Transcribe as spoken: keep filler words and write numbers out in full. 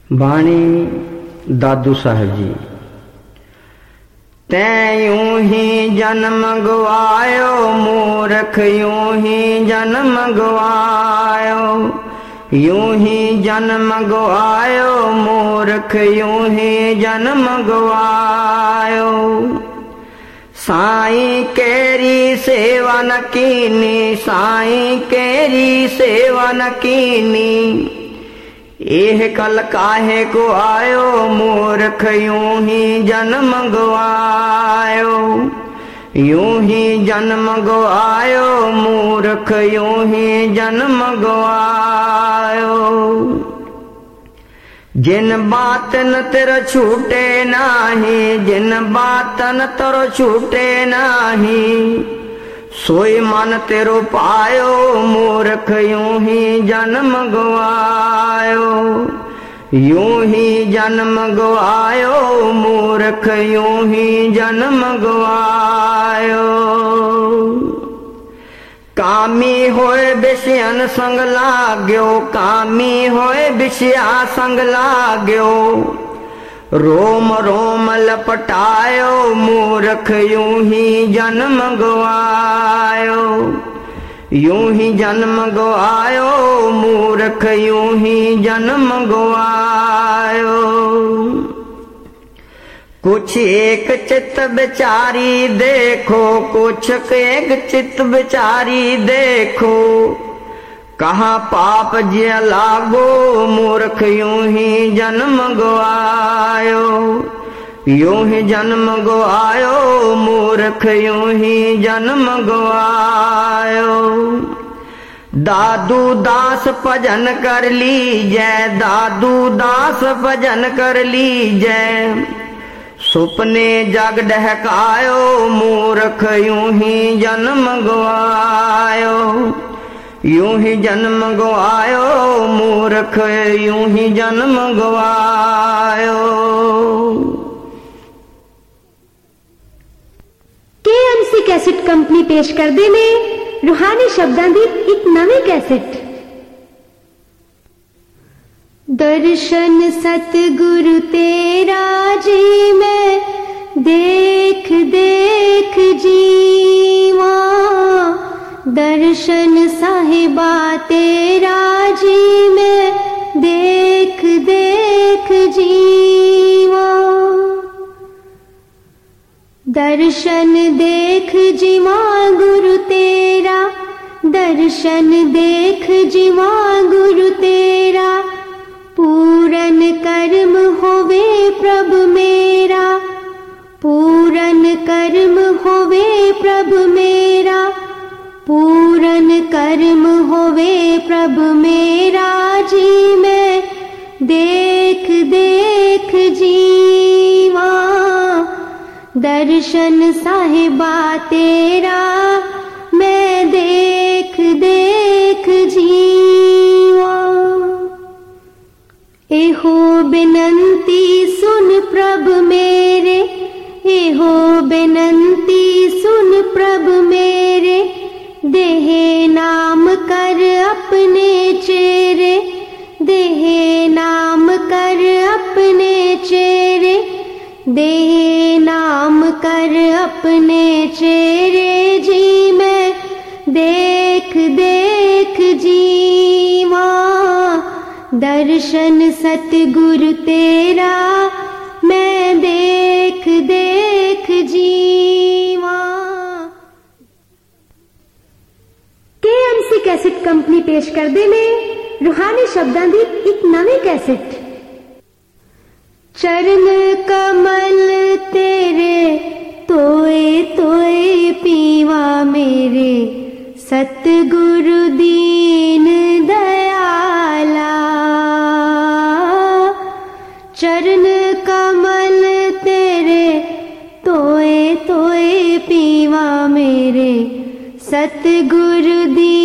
बाणी दादू साहब जी। तैं यूं ही जन्म गवायो मूर्ख, यूं ही जन्म गवायो, यूं ही जन्म गवायो मूर्ख, यूं ही जन्म गवायो। साईं केरी सेवा न कीनी, साईं केरी सेवा न कीनी, एह कल काहे को आयो मूर्ख, यूं ही जन्म गवायो, यूं ही जन्म गवायो मूर्ख, यूं ही जन्म गवायो। जिन बातन तेरा छूटे नाही, जिन बातन तेरो छूटे नाही, सोई मन तेरो पायो मूर्ख, यूं ही जन्म गवायो, यूं ही जन्म गवायो मूर्ख, यूं ही जन्म गवायो। कामी होए विषयन संग लाग्यो, कामी होए विषया संग लाग्यो, रोम रोम लपटायो मूर्ख, यूं ही जन्म गवायो, यूं ही जन्म गवायो मूर्ख, यूं ही जन्म गवायो। कुछ एक चित्त बिचारी देखो, कुछ एक चित्त बिचारी देखो, कहा पाप जिया लागो मूर्ख, यूं ही जन्म गवायो, यूं ही जन्म गवायो मूर्ख, यूं ही जन्म गवायो। दादू दास भजन कर लीजै, दादू दास भजन कर लीजै, सुपने जग डहकायो मूर्ख, यूं ही जन्म गवायो, यूं ही जन्म गवायो मूर्ख, यूं ही जन्म गवायो। के एम सी कैसेट कंपनी पेश करदे ने रूहानी शब्दां दी एक नवी कैसेट। दर्शन सतगुरु तेरा जी मैं देख देख जीवा, दर्शन साहिबा तेरा जी मैं देख देख जीवा, दर्शन देख जीवा गुरु तेरा, दर्शन देख जीवा गुरु तेरा, पूरन कर्म होवे प्रभु मेरा, पूरन कर्म होवे प्रभु मेरा, पूरन कर्म होवे प्रभु मेरा जी मैं देख देख जीवा, दर्शन साहिबा तेरा मैं देख देख जीवा। एहो बिनंती सुन प्रभु मेरे, एहो बिनंती सुन प्रभु मेरे, देहे नाम कर अपने चेहरे, देहे नाम कर अपने चेहरे, देहे नाम कर अपने चेहरे जी मैं देख देख जीवा, दर्शन सतगुरु तेरा मैं देख देख जीवा। के एम सी कैसेट कंपनी पेश करदे ने रूहानी शब्दां दी एक नवी कैसेट। चरण कमल तेरे तोए तोए पीवा मेरे, सतगुरु दीन दयाला, चरण कमल तेरे तोए तोए पीवा मेरे, सतगुरु दी